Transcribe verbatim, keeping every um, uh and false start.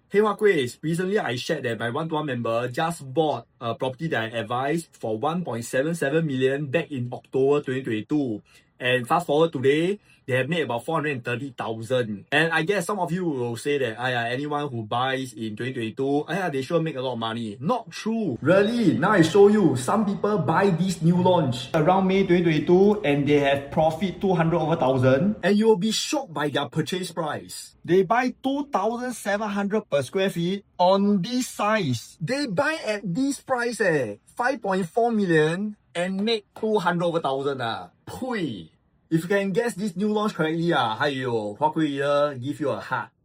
Hey Huakui, recently I shared that my one-to-one member just bought a property that I advised for one point seven seven million back in October twenty twenty-two. And fast forward today, they have made about four hundred thirty thousand. And I guess some of you will say that Aya, anyone who buys in twenty twenty-two, Aya, they sure make a lot of money. Not true. Really, now I show you, some people buy this new launch around May twenty twenty-two and they have profit two hundred over thousand. And you will be shocked by their purchase price. They buy two thousand seven hundred per square feet on this size. They buy at this price eh, five point four million and make two hundred over thousand ah. Pui. If you can guess this new launch correctly ah, Hayo, Huakui here give you a heart.